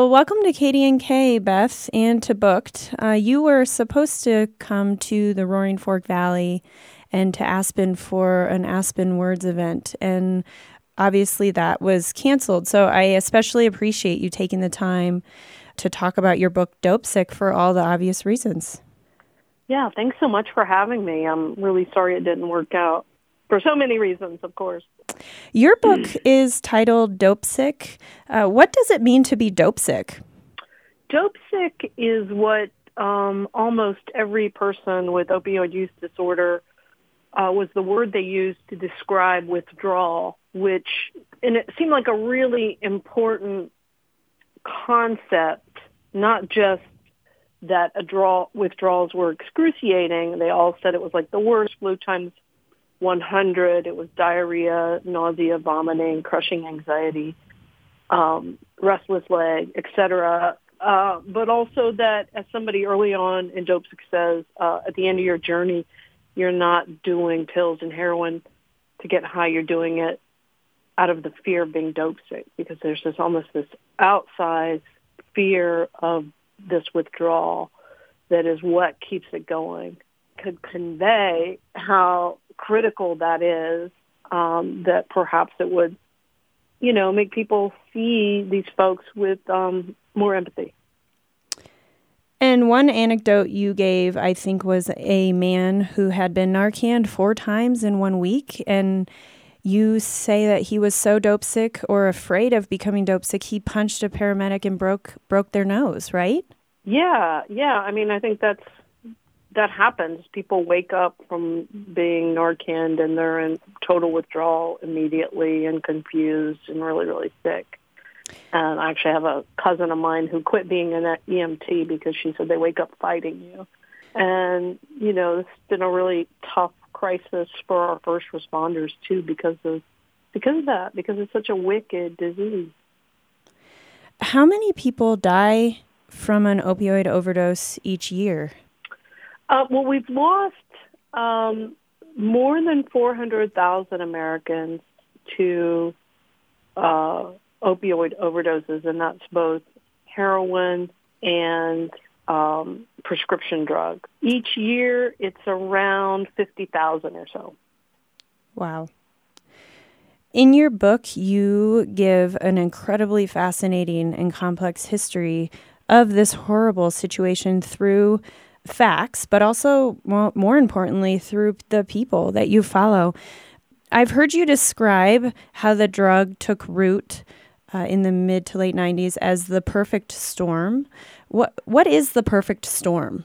Well, welcome to Katie and Kay, Beth, and to Booked. You were supposed to come to the Roaring Fork Valley and to Aspen for an Aspen Words event, and obviously that was canceled. So I especially appreciate you taking the time to talk about your book, Dopesick, for all the obvious reasons. Yeah, thanks so much for having me. I'm really sorry it didn't work out for so many reasons, of course. Your book is titled Dopesick. What does it mean to be dopesick? Dopesick is what almost every person with opioid use disorder was the word they used to describe withdrawal, and it seemed like a really important concept, not just that withdrawals were excruciating. They all said it was like the worst, flu times 100. It was diarrhea, nausea, vomiting, crushing anxiety, restless leg, etc. But also that, as somebody early on in Dopesick says, at the end of your journey, you're not doing pills and heroin to get high. You're doing it out of the fear of being dopesick, because there's almost this outsized fear of this withdrawal that is what keeps it going. Could convey how critical that is, that perhaps it would, make people see these folks with more empathy. And one anecdote you gave, I think, was a man who had been Narcaned 4 times in 1 week. And you say that he was so dopesick or afraid of becoming dopesick, he punched a paramedic and broke their nose, right? Yeah. I mean, I think that happens. People wake up from being Narcaned and they're in total withdrawal immediately and confused and really, really sick. And I actually have a cousin of mine who quit being an EMT because she said they wake up fighting you. And, it's been a really tough crisis for our first responders, too, because it's such a wicked disease. How many people die from an opioid overdose each year? Well, we've lost more than 400,000 Americans to opioid overdoses, and that's both heroin and prescription drug. Each year, it's around 50,000 or so. Wow. In your book, you give an incredibly fascinating and complex history of this horrible situation through facts, but also, more importantly, through the people that you follow. I've heard you describe how the drug took root in the mid to late 90s as the perfect storm. What is the perfect storm?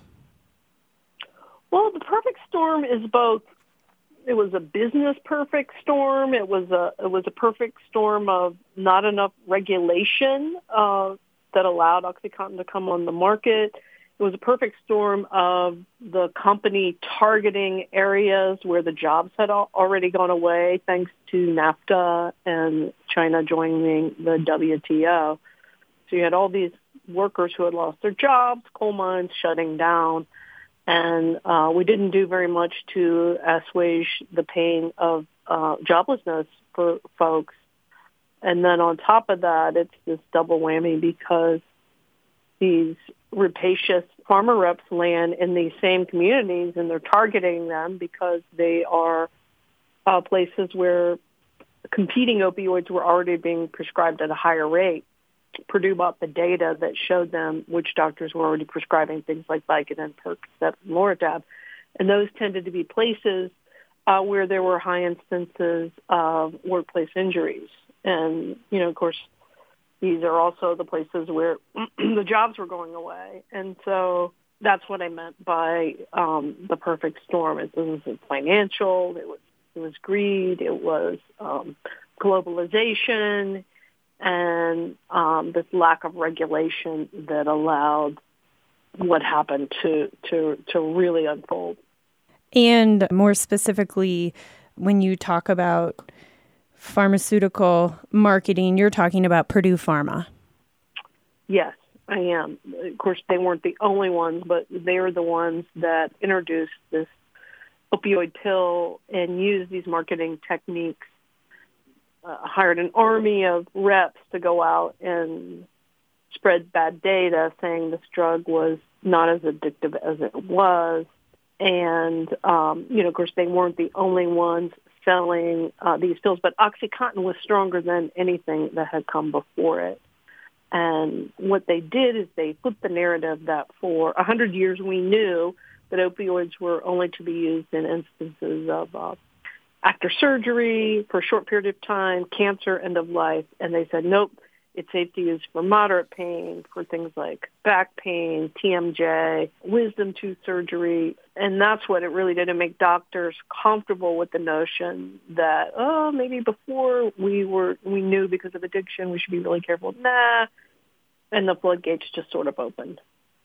Well, the perfect storm is both. It was a business perfect storm. It was a perfect storm of not enough regulation that allowed OxyContin to come on the market. It was a perfect storm of the company targeting areas where the jobs had already gone away thanks to NAFTA and China joining the WTO. So you had all these workers who had lost their jobs, coal mines shutting down, and we didn't do very much to assuage the pain of joblessness for folks. And then on top of that, it's this double whammy because these rapacious farmer reps land in these same communities, and they're targeting them because they are places where competing opioids were already being prescribed at a higher rate. Purdue bought the data that showed them which doctors were already prescribing things like Vicodin, Percocet, and Loratab, and those tended to be places where there were high instances of workplace injuries. And, of course, these are also the places where the jobs were going away. And so that's what I meant by the perfect storm. It was financial, it was greed, it was globalization, and this lack of regulation that allowed what happened to really unfold. And more specifically, when you talk about pharmaceutical marketing, you're talking about Purdue Pharma. Yes, I am. Of course, they weren't the only ones, but they're the ones that introduced this opioid pill and used these marketing techniques, hired an army of reps to go out and spread bad data saying this drug was not as addictive as it was. And, of course, they weren't the only ones selling these pills, but OxyContin was stronger than anything that had come before it. And what they did is they flipped the narrative that for 100 years we knew that opioids were only to be used in instances of after surgery, for a short period of time, cancer, end of life. And they said, nope, it's safe to use for moderate pain, for things like back pain, TMJ, wisdom tooth surgery. And that's what it really did, to make doctors comfortable with the notion that, maybe before we knew because of addiction, we should be really careful. Nah. And the floodgates just sort of opened.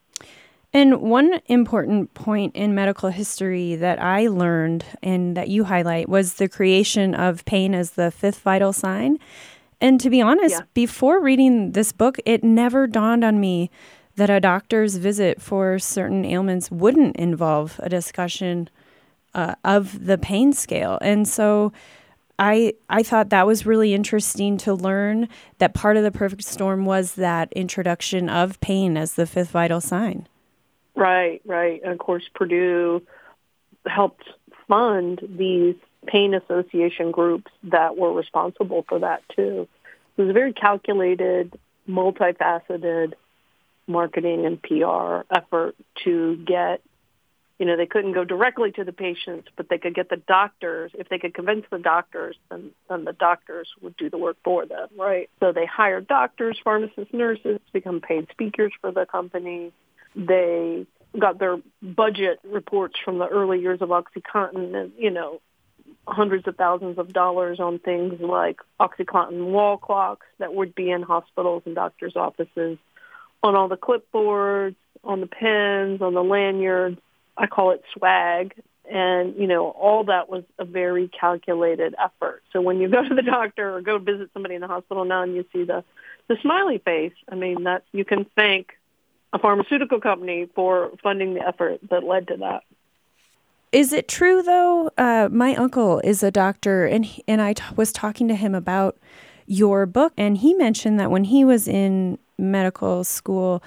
And one important point in medical history that I learned and that you highlight was the creation of pain as the fifth vital sign. And to be honest, before reading this book, it never dawned on me that a doctor's visit for certain ailments wouldn't involve a discussion of the pain scale. And so I thought that was really interesting to learn that part of the perfect storm was that introduction of pain as the fifth vital sign. Right. And of course, Purdue helped fund these pain association groups that were responsible for that, too. It was a very calculated, multifaceted marketing and PR effort to get, they couldn't go directly to the patients, but they could get the doctors. If they could convince the doctors, then the doctors would do the work for them, right? So they hired doctors, pharmacists, nurses to become paid speakers for the company. They got their budget reports from the early years of OxyContin and, hundreds of thousands of dollars on things like OxyContin wall clocks that would be in hospitals and doctors' offices, on all the clipboards, on the pens, on the lanyards. I call it swag. And, all that was a very calculated effort. So when you go to the doctor or go visit somebody in the hospital now and you see the smiley face, that you can thank a pharmaceutical company for funding the effort that led to that. Is it true, though? My uncle is a doctor, and I was talking to him about your book, and he mentioned that when he was in medical school,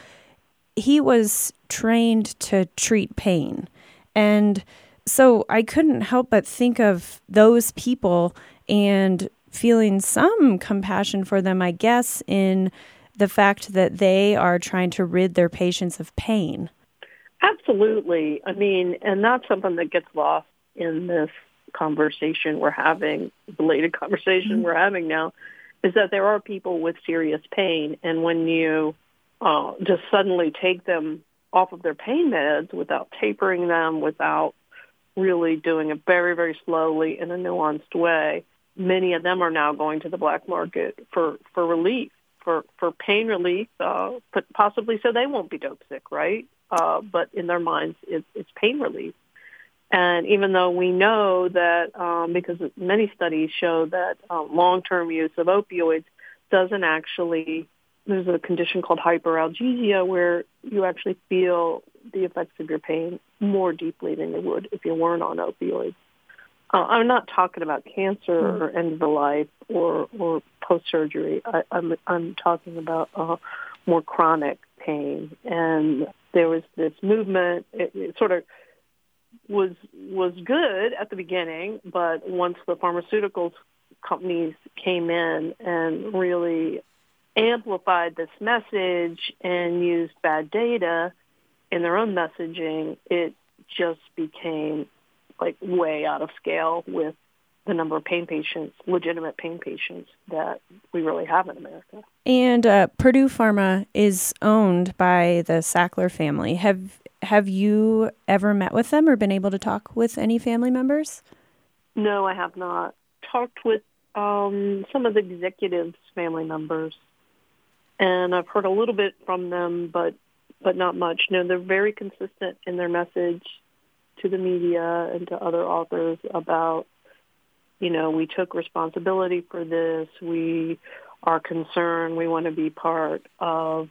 he was trained to treat pain. And so I couldn't help but think of those people and feeling some compassion for them, I guess, in the fact that they are trying to rid their patients of pain. Absolutely. And that's something that gets lost in this conversation we're having, belated conversation we're having now, is that there are people with serious pain. And when you just suddenly take them off of their pain meds without tapering them, without really doing it very, very slowly in a nuanced way, many of them are now going to the black market for relief, for pain relief, but possibly so they won't be dope sick, right? But in their minds, it's pain relief. And even though we know that, because many studies show that long-term use of opioids doesn't actually, there's a condition called hyperalgesia where you actually feel the effects of your pain more deeply than you would if you weren't on opioids. I'm not talking about cancer or end of the life or post-surgery. I'm talking about more chronic pain. And there was this movement. It sort of was good at the beginning, but once the pharmaceuticals companies came in and really amplified this message and used bad data in their own messaging, it just became like way out of scale with the number of pain patients, legitimate pain patients that we really have in America. And Purdue Pharma is owned by the Sackler family. Have you ever met with them or been able to talk with any family members? No, I have not. Talked with some of the executives' family members, and I've heard a little bit from them, but not much. No, they're very consistent in their message to the media and to other authors about, we took responsibility for this. We are concerned. We want to be part of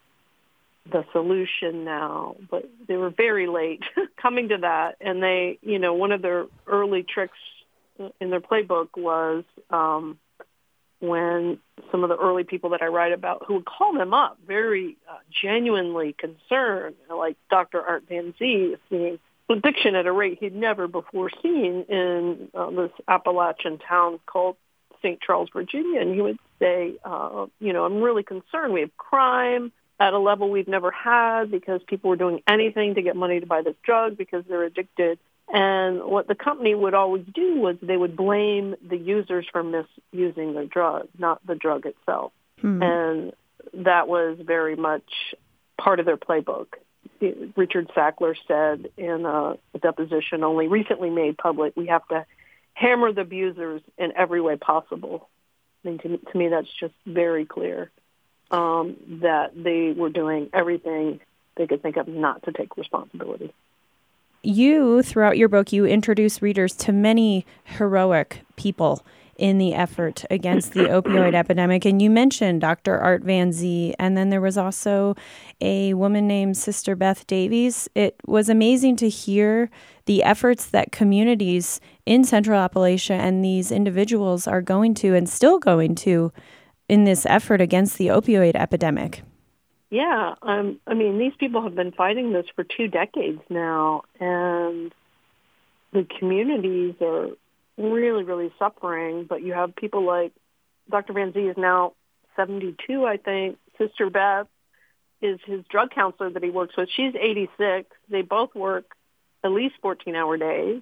the solution now. But they were very late coming to that. And they, one of their early tricks in their playbook was when some of the early people that I write about who would call them up very genuinely concerned, like Dr. Art Van Zee, seeing addiction at a rate he'd never before seen in this Appalachian town called St. Charles, Virginia. And he would say, I'm really concerned. We have crime at a level we've never had because people were doing anything to get money to buy this drug because they're addicted. And what the company would always do was they would blame the users for misusing the drug, not the drug itself. And that was very much part of their playbook. Richard Sackler said in a deposition only recently made public, we have to hammer the abusers in every way possible. I mean, to me, that's just very clear that they were doing everything they could think of not to take responsibility. You, throughout your book, you introduce readers to many heroic people in the effort against the opioid epidemic. And you mentioned Dr. Art Van Zee, and then there was also a woman named Sister Beth Davies. It was amazing to hear the efforts that communities in Central Appalachia and these individuals are going to and still going to in this effort against the opioid epidemic. Yeah, these people have been fighting this for 2 decades now, and the communities are really, really suffering. But you have people like Dr. Van Zee is now 72, I think. Sister Beth is his drug counselor that he works with. She's 86. They both work at least 14-hour days,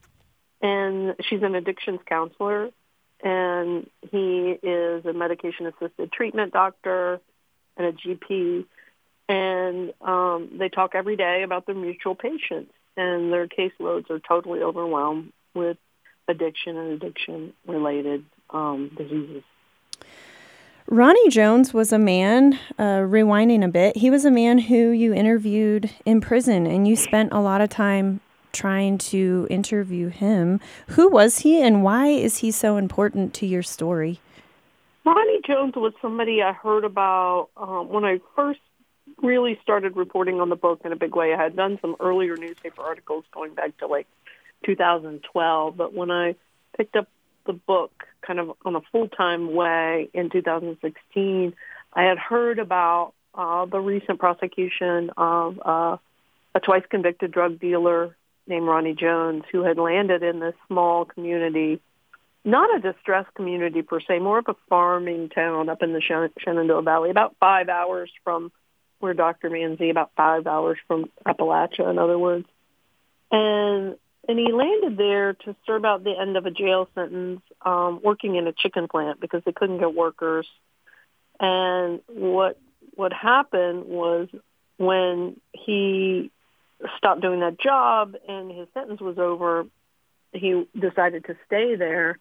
and she's an addictions counselor, and he is a medication-assisted treatment doctor and a GP, and they talk every day about their mutual patients, and their caseloads are totally overwhelmed with addiction and addiction-related diseases. Ronnie Jones was a man, rewinding a bit, he was a man who you interviewed in prison, and you spent a lot of time trying to interview him. Who was he, and why is he so important to your story? Ronnie Jones was somebody I heard about when I first really started reporting on the book in a big way. I had done some earlier newspaper articles going back to 2012, but when I picked up the book kind of on a full-time way in 2016, I had heard about the recent prosecution of a twice-convicted drug dealer named Ronnie Jones who had landed in this small community, not a distressed community per se, more of a farming town up in the Shenandoah Valley, about 5 hours from where Dr. Van Zee, about 5 hours from Appalachia, in other words. And he landed there to serve out the end of a jail sentence, working in a chicken plant because they couldn't get workers. And what happened was when he stopped doing that job and his sentence was over, he decided to stay there,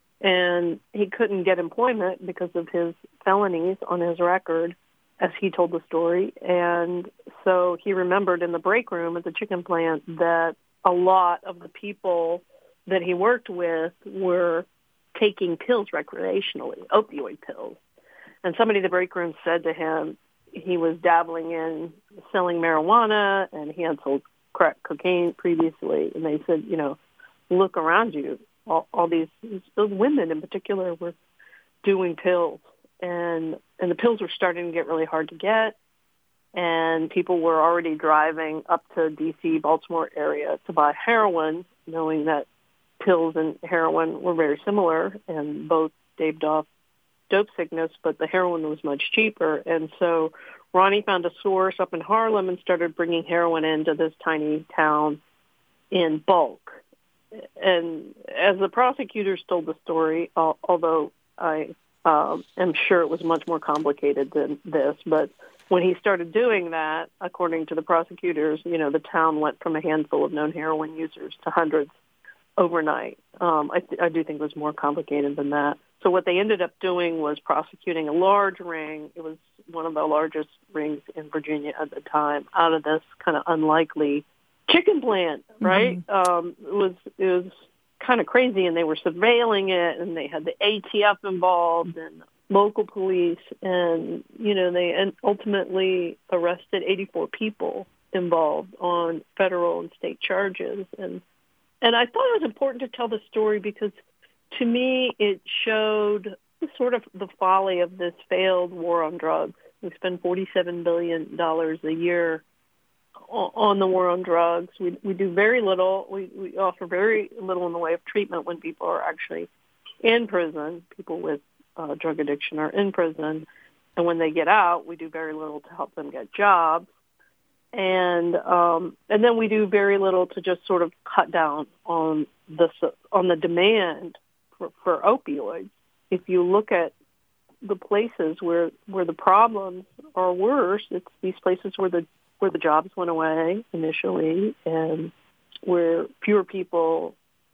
and he couldn't get employment because of his felonies on his record, as he told the story. And so he remembered in the break room at the chicken plant that a lot of the people that he worked with were taking pills recreationally, opioid pills. And somebody in the break room said to him he was dabbling in selling marijuana, and he had sold crack cocaine previously. And they said, look around you. All those women in particular were doing pills, and the pills were starting to get really hard to get, and people were already driving up to D.C., Baltimore area to buy heroin, knowing that pills and heroin were very similar and both staved off dope sickness, but the heroin was much cheaper. And so Ronnie found a source up in Harlem and started bringing heroin into this tiny town in bulk. And as the prosecutors told the story, although I am sure it was much more complicated than this, but when he started doing that, according to the prosecutors, the town went from a handful of known heroin users to hundreds overnight. I do think it was more complicated than that. So what they ended up doing was prosecuting a large ring. It was one of the largest rings in Virginia at the time, out of this kind of unlikely chicken plant, right? Mm-hmm. It was kind of crazy, and they were surveilling it, and they had the ATF involved and local police, and they ultimately arrested 84 people involved on federal and state charges, and I thought it was important to tell the story because to me it showed sort of the folly of this failed war on drugs. We spend $47 billion a year on the war on drugs. We do very little. We offer very little in the way of treatment when people are actually in prison. People with drug addiction are in prison. And when they get out, we do very little to help them get jobs. And then we do very little to just sort of cut down on the demand for opioids. If you look at the places where the problems are worse, it's these places where the jobs went away initially, and where fewer people,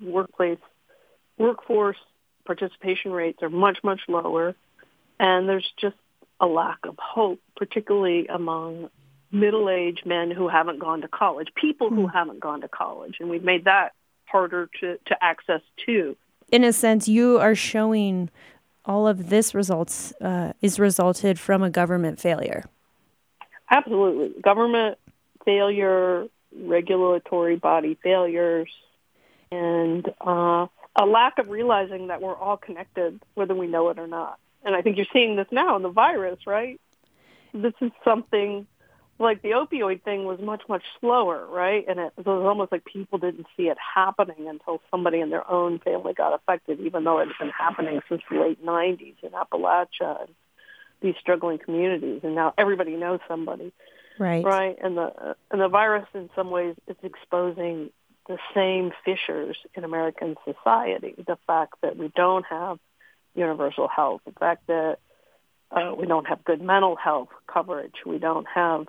workforce participation rates are much, much lower, and there's just a lack of hope, particularly among middle-aged men who haven't gone to college, people who haven't gone to college, and we've made that harder to access too. In a sense, you are showing all of this is resulted from a government failure. Absolutely. Government failure, regulatory body failures, and a lack of realizing that we're all connected, whether we know it or not. And I think you're seeing this now in the virus, right? This is something like the opioid thing was much, much slower, right? And it was almost like people didn't see it happening until somebody in their own family got affected, even though it had been happening since the late 90s in Appalachia and these struggling communities. And now everybody knows somebody, right? And the virus, in some ways, is exposing the same fissures in American society. The fact that we don't have universal health, the fact that we don't have good mental health coverage, we don't have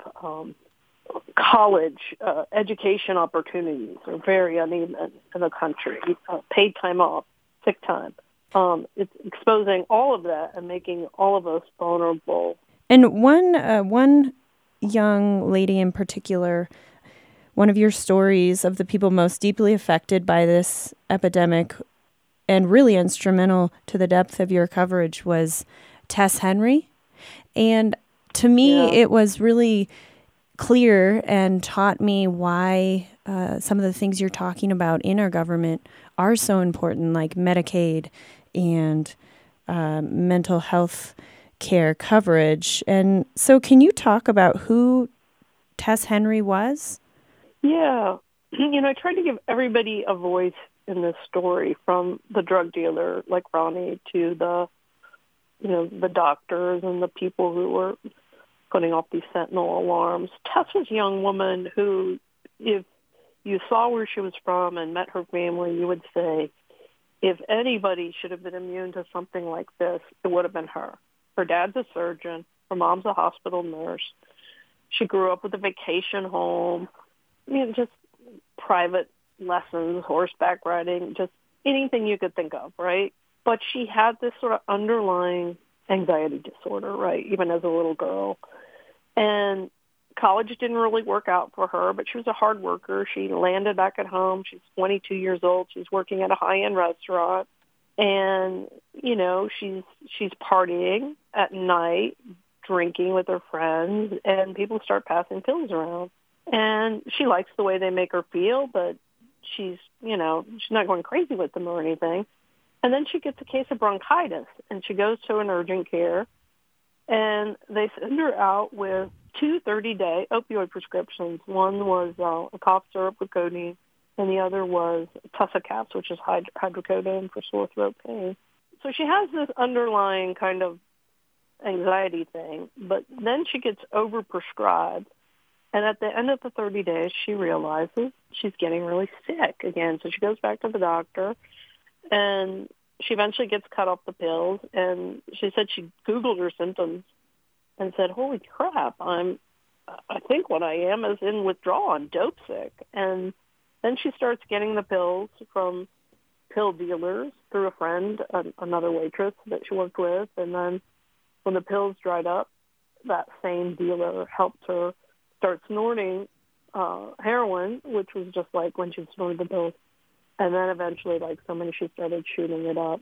college education opportunities are very uneven in the country, paid time off, sick time. It's exposing all of that and making all of us vulnerable. And one young lady in particular, one of your stories of the people most deeply affected by this epidemic and really instrumental to the depth of your coverage was Tess Henry. And to me, it was really clear and taught me why some of the things you're talking about in our government are so important, like Medicaid and mental health care coverage. And so can you talk about who Tess Henry was? Yeah. I tried to give everybody a voice in this story, from the drug dealer like Ronnie to the doctors and the people who were putting off these sentinel alarms. Tess was a young woman who, if you saw where she was from and met her family, you would say, if anybody should have been immune to something like this, it would have been her. Her dad's a surgeon. Her mom's a hospital nurse. She grew up with a vacation home, just private lessons, horseback riding, just anything you could think of, right? But she had this sort of underlying anxiety disorder, right, even as a little girl. And college didn't really work out for her, but she was a hard worker. She landed back at home. She's 22 years old. She's working at a high-end restaurant. And, she's partying at night, drinking with her friends, and people start passing pills around. And she likes the way they make her feel, but she's not going crazy with them or anything. And then she gets a case of bronchitis, and she goes to an urgent care, and they send her out with 2 30-day opioid prescriptions. One was a cough syrup with codeine, and the other was Tussa caps, which is hydrocodone for sore throat pain. So she has this underlying kind of anxiety thing, but then she gets overprescribed. And at the end of the 30 days, she realizes she's getting really sick again. So she goes back to the doctor, and she eventually gets cut off the pills. And she said she Googled her symptoms and said, holy crap, I think what I am is in withdrawal. I'm dope sick. And then she starts getting the pills from pill dealers through a friend, another waitress that she worked with. And then when the pills dried up, that same dealer helped her start snorting heroin, which was just like when she snorted the pills. And then eventually, like so many, she started shooting it up.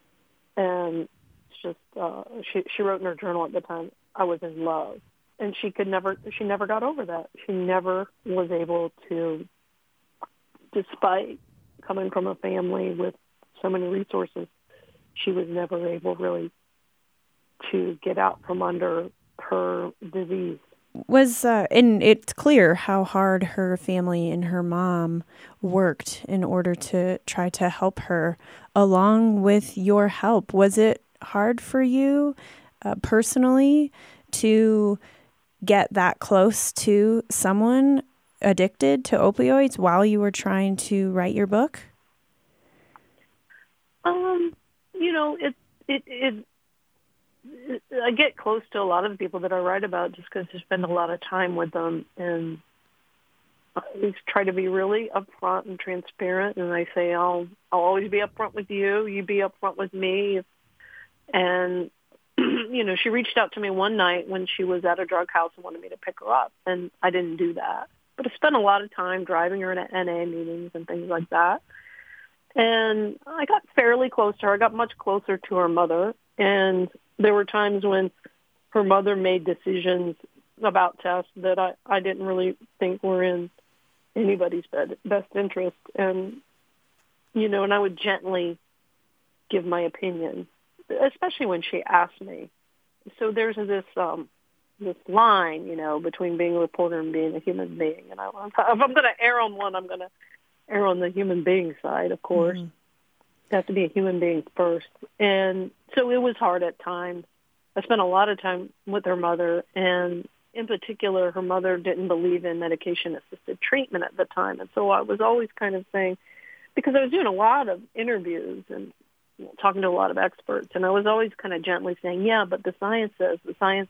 And it's just, she wrote in her journal at the time, I was in love. And she never got over that. She never was able to, despite coming from a family with so many resources, she was never able really to get out from under her disease. And it's clear how hard her family and her mom worked in order to try to help her along with your help. Was it hard for you personally to get that close to someone addicted to opioids while you were trying to write your book? I get close to a lot of the people that I write about just because I spend a lot of time with them, and I always try to be really upfront and transparent. And I say, I'll always be upfront with you. You be upfront with me. And she reached out to me one night when she was at a drug house and wanted me to pick her up, and I didn't do that. But I spent a lot of time driving her to NA meetings and things like that. And I got fairly close to her. I got much closer to her mother. And there were times when her mother made decisions about Tess that I didn't really think were in anybody's best interest. And, and I would gently give my opinion, especially when she asked me. So there's this line, between being a reporter and being a human being. And if I'm going to err on one, I'm going to err on the human being side, of course. Mm-hmm. You have to be a human being first. And so it was hard at times. I spent a lot of time with her mother, and in particular, her mother didn't believe in medication-assisted treatment at the time. And so I was always kind of saying, because I was doing a lot of interviews and talking to a lot of experts, and I was always kind of gently saying, yeah, but the science says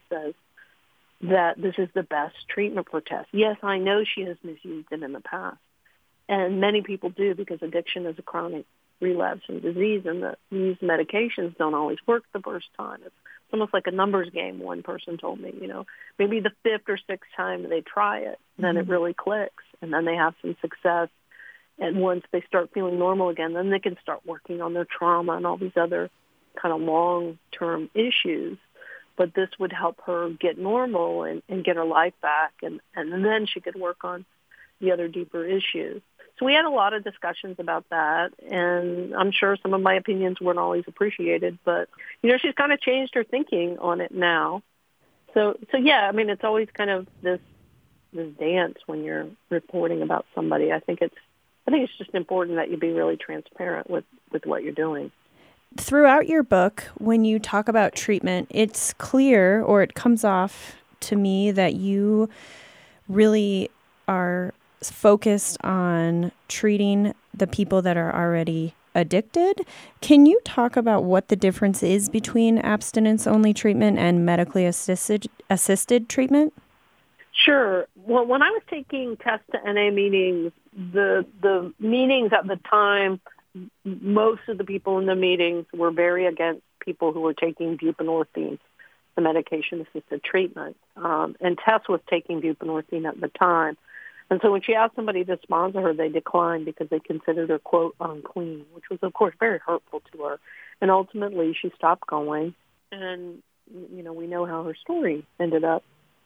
that this is the best treatment for Tess. Yes, I know she has misused it in the past, and many people do, because addiction is a chronic relapse and disease, and these medications don't always work the first time. It's almost like a numbers game, one person told me. Maybe the fifth or sixth time they try it, then it really clicks, and then they have some success. And once they start feeling normal again, then they can start working on their trauma and all these other kind of long-term issues. But this would help her get normal and get her life back, and then she could work on the other deeper issues. So we had a lot of discussions about that, and I'm sure some of my opinions weren't always appreciated, but, she's kind of changed her thinking on it now. So yeah, it's always kind of this dance when you're reporting about somebody. I think it's just important that you be really transparent with what you're doing. Throughout your book, when you talk about treatment, it's clear, or it comes off to me, that you really are focused on treating the people that are already addicted. Can you talk about what the difference is between abstinence-only treatment and medically assisted treatment? Sure. Well, when I was taking Tess to NA meetings, the meetings at the time, most of the people in the meetings were very against people who were taking buprenorphine, the medication-assisted treatment. And Tess was taking buprenorphine at the time. And so when she asked somebody to sponsor her, they declined because they considered her, quote, unclean, which was, of course, very hurtful to her. And ultimately, she stopped going. And, we know how her story ended up.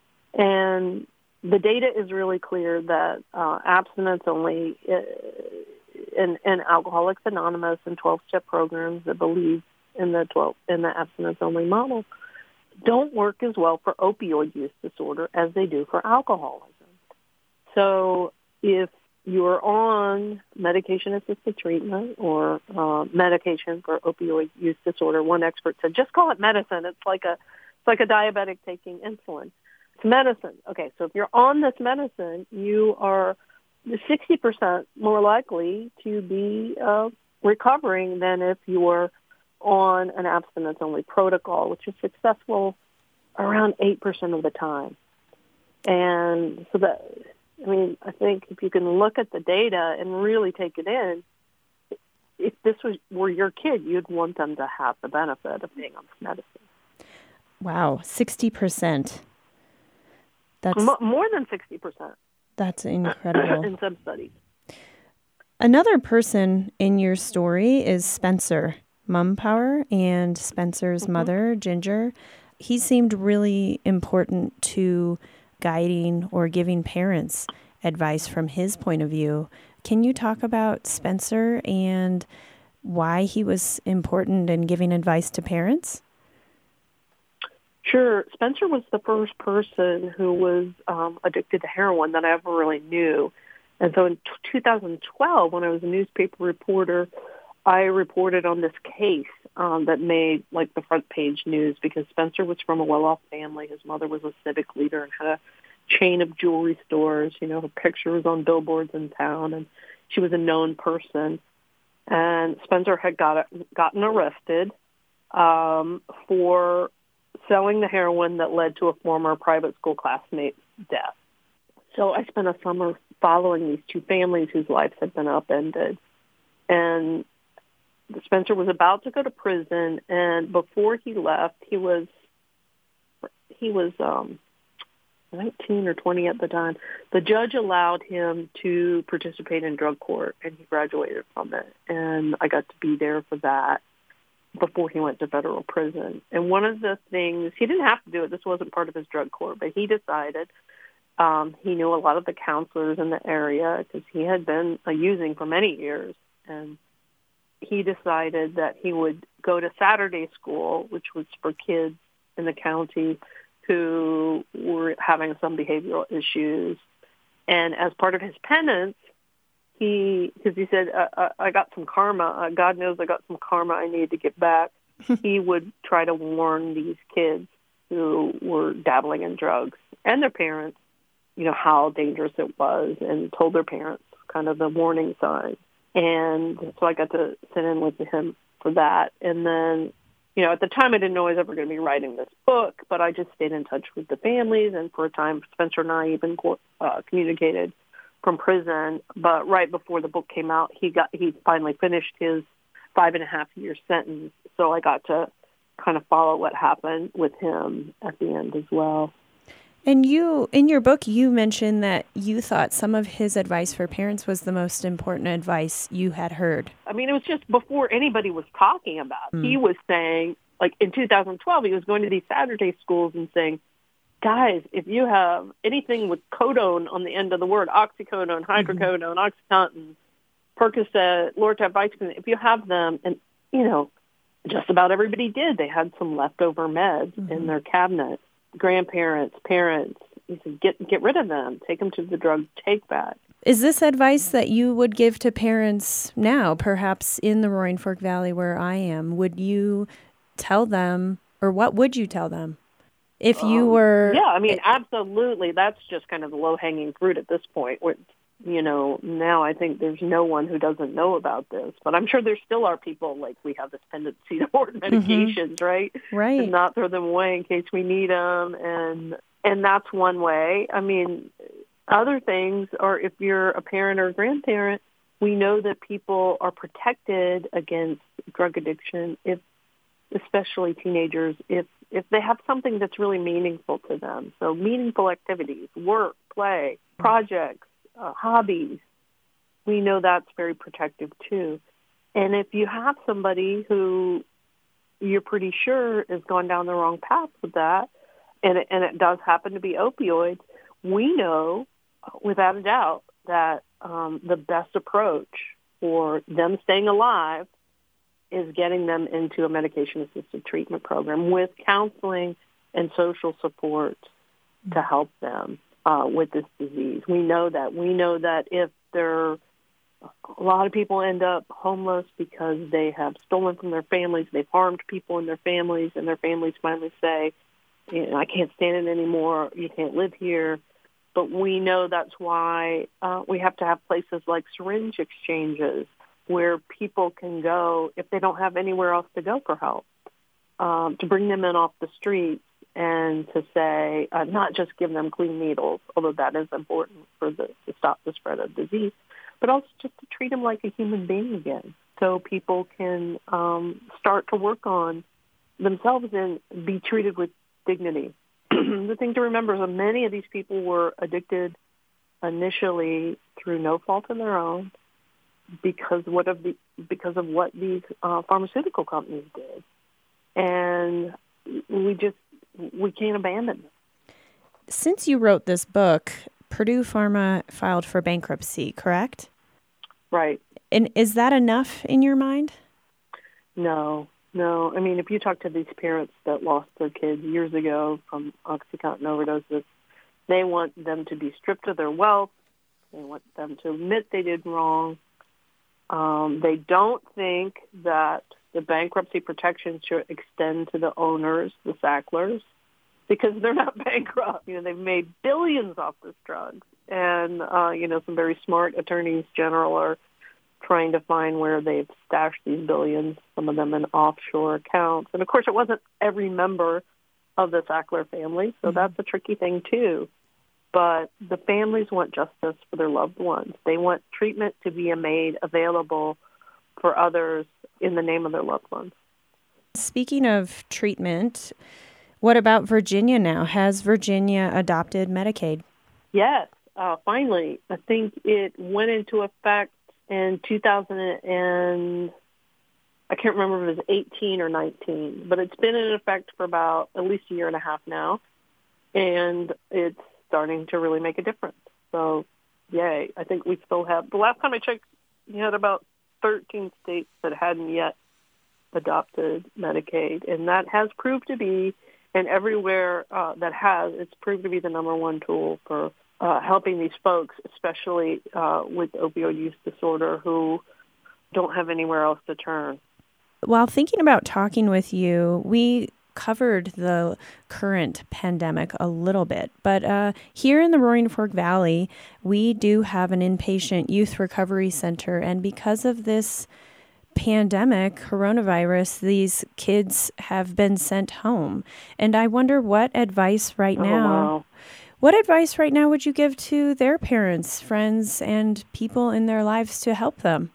And the data is really clear that abstinence only in Alcoholics Anonymous and 12-step programs that believe in the abstinence only model don't work as well for opioid use disorder as they do for alcoholism. So if you're on medication-assisted treatment or medication for opioid use disorder, one expert said, just call it medicine. It's like a diabetic taking insulin. It's medicine. Okay, so if you're on this medicine, you are 60% more likely to be recovering than if you were on an abstinence-only protocol, which is successful around 8% of the time. And so I think if you can look at the data and really take it in, if this were your kid, you'd want them to have the benefit of being on this medicine. Wow, 60%. That's more than 60%. That's incredible. In some studies. Another person in your story is Spencer Mumpower, and Spencer's mother, Ginger. He seemed really important to guiding or giving parents advice from his point of view. Can you talk about Spencer and why he was important in giving advice to parents? Sure. Spencer was the first person who was addicted to heroin that I ever really knew. And so in 2012, when I was a newspaper reporter, I reported on this case that made like the front page news because Spencer was from a well-off family. His mother was a civic leader and had a chain of jewelry stores. You know, her picture was on billboards in town, and she was a known person. And Spencer had gotten arrested for selling the heroin that led to a former private school classmate's death. So I spent a summer following these two families whose lives had been upended. And Spencer was about to go to prison, and before he left, he was 19 or 20 at the time. The judge allowed him to participate in drug court, and he graduated from it. And I got to be there for that before he went to federal prison. And one of the things, he didn't have to do it, this wasn't part of his drug court, but he decided, he knew a lot of the counselors in the area because he had been using for many years. And he decided that he would go to Saturday school, which was for kids in the county who were having some behavioral issues. And as part of his penance, because he said, I got some karma. God knows I got some karma I need to get back. He would try to warn these kids who were dabbling in drugs and their parents, you know, how dangerous it was, and told their parents kind of the warning signs. And so I got to sit in with him for that. And then, you know, at the time I didn't know I was ever going to be writing this book, but I just stayed in touch with the families. And for a time, Spencer and I even communicated from prison. But right before the book came out, he finally finished his 5.5-year sentence. So I got to kind of follow what happened with him at the end as well. And you, in your book, you mentioned that you thought some of his advice for parents was the most important advice you had heard. I mean, it was just before anybody was talking about it. He was saying, like in 2012, he was going to these Saturday schools and saying, guys, if you have anything with codone on the end of the word, oxycodone, hydrocodone, OxyContin, Percocet, Lortab, Vicodin, if you have them, and, you know, just about everybody did. They had some leftover meds in their cabinet. Grandparents, parents, he said, get rid of them. Take them to the drug take-back. Is this advice that you would give to parents now, perhaps in the Roaring Fork Valley where I am? Would you tell them, or what would you tell them if you were... Yeah, I mean, absolutely. That's just kind of the low-hanging fruit at this point. Where, you know, now I think there's no one who doesn't know about this. But I'm sure there still are people, like we have this tendency to hoard medications, right? Right. And not throw them away in case we need them. And that's one way. I mean, other things are if you're a parent or a grandparent, we know that people are protected against drug addiction, especially teenagers, if they have something that's really meaningful to them. So meaningful activities, work, play, projects, hobbies, we know that's very protective too. And if you have somebody who you're pretty sure has gone down the wrong path with that, and it does happen to be opioids, we know without a doubt that the best approach for them staying alive is getting them into a medication-assisted treatment program with counseling and social support to help them with this disease. We know that. We know that if a lot of people end up homeless because they have stolen from their families, they've harmed people in their families, and their families finally say, you know, I can't stand it anymore, you can't live here. But we know that's why we have to have places like syringe exchanges where people can go if they don't have anywhere else to go for help, to bring them in off the streets and to say, not just give them clean needles, although that is important to stop the spread of disease, but also just to treat them like a human being again so people can start to work on themselves and be treated with dignity. The thing to remember is that many of these people were addicted initially through no fault of their own because of what these pharmaceutical companies did. And we can't abandon them. Since you wrote this book, Purdue Pharma filed for bankruptcy, correct? Right. And is that enough in your mind? No. No. I mean, if you talk to these parents that lost their kids years ago from OxyContin overdoses, they want them to be stripped of their wealth. They want them to admit they did wrong. They don't think that the bankruptcy protection should extend to the owners, the Sacklers, because they're not bankrupt. They've made billions off this drug. And, some very smart attorneys general are trying to find where they've stashed these billions, some of them in offshore accounts. And, of course, it wasn't every member of the Sackler family, so that's a tricky thing, too. But the families want justice for their loved ones. They want treatment to be made available for others in the name of their loved ones. Speaking of treatment, what about Virginia now? Has Virginia adopted Medicaid? Yes, finally. I think it went into effect in 2000 and I can't remember if it was 18 or 19, but it's been in effect for about at least a year and a half now, and it's starting to really make a difference. So, yay. I think we still have, the last time I checked, you had about 13 states that hadn't yet adopted Medicaid, and that has proved to be, and everywhere that has, it's proved to be the number one tool for helping these folks, especially with opioid use disorder, who don't have anywhere else to turn. While thinking about talking with you, we covered the current pandemic a little bit, but here in the Roaring Fork Valley, we do have an inpatient youth recovery center, and because of this pandemic, coronavirus, these kids have been sent home. And I wonder what advice right now would you give to their parents, friends, and people in their lives to help them?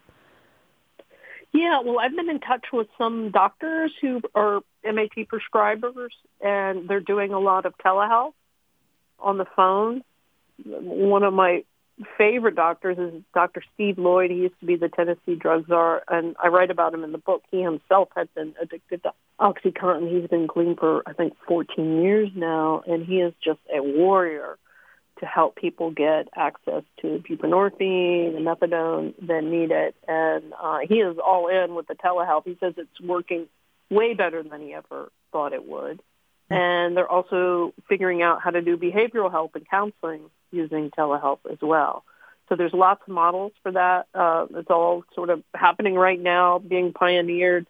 Yeah, well, I've been in touch with some doctors who are MAT prescribers, and they're doing a lot of telehealth on the phone. One of my favorite doctors is Dr. Steve Lloyd. He used to be the Tennessee drug czar, and I write about him in the book. He himself had been addicted to OxyContin. He's been clean for, I think, 14 years now, and he is just a warrior to help people get access to buprenorphine and methadone that need it. And he is all in with the telehealth. He says it's working way better than he ever thought it would. And they're also figuring out how to do behavioral help and counseling using telehealth as well. So there's lots of models for that. It's all sort of happening right now, being pioneered,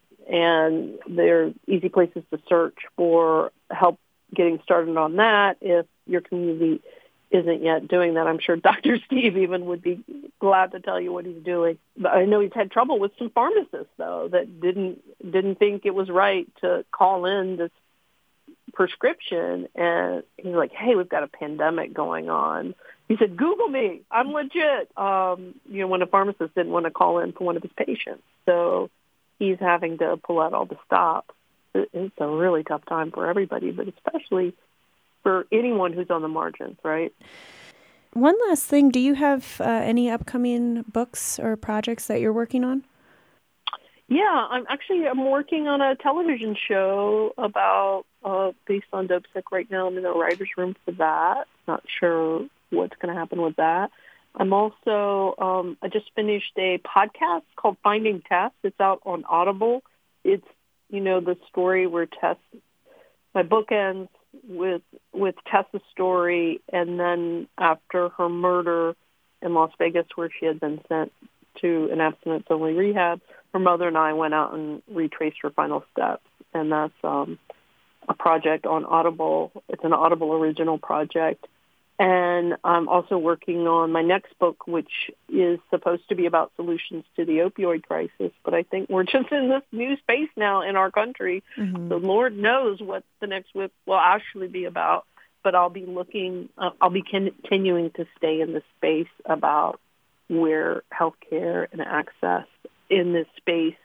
and there are easy places to search for help getting started on that if your community isn't yet doing that. I'm sure Dr. Steve even would be glad to tell you what he's doing. But I know he's had trouble with some pharmacists, though, that didn't think it was right to call in this prescription. And he's like, hey, we've got a pandemic going on. He said, Google me. I'm legit. When a pharmacist didn't want to call in for one of his patients. So he's having to pull out all the stops. It's a really tough time for everybody, but especially for anyone who's on the margins, right? One last thing. Do you have any upcoming books or projects that you're working on? Yeah, I'm working on a television show about based on Dopesick right now. I'm in the writer's room for that. Not sure what's going to happen with that. I'm also, I just finished a podcast called Finding Tess. It's out on Audible. It's, the story where Tess, my book ends with Tess's story, and then after her murder in Las Vegas, where she had been sent to an abstinence-only rehab, her mother and I went out and retraced her final steps, and that's a project on Audible. It's an Audible original project. And I'm also working on my next book, which is supposed to be about solutions to the opioid crisis. But I think we're just in this new space now in our country. Mm-hmm. So Lord knows what the next book will actually be about. But I'll be continuing to stay in this space about where healthcare and access in this space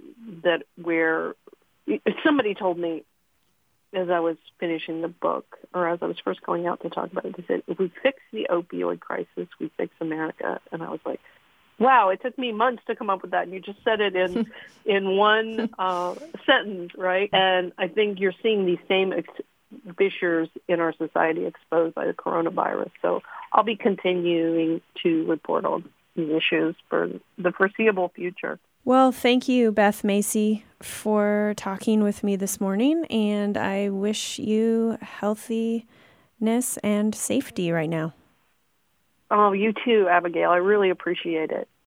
where somebody told me, as I was finishing the book, or as I was first going out to talk about it, they said, if we fix the opioid crisis, we fix America. And I was like, wow, it took me months to come up with that. And you just said it in one sentence, right? And I think you're seeing these same fissures in our society exposed by the coronavirus. So I'll be continuing to report on these issues for the foreseeable future. Well, thank you, Beth Macy, for talking with me this morning, and I wish you healthiness and safety right now. Oh, you too, Abigail. I really appreciate it.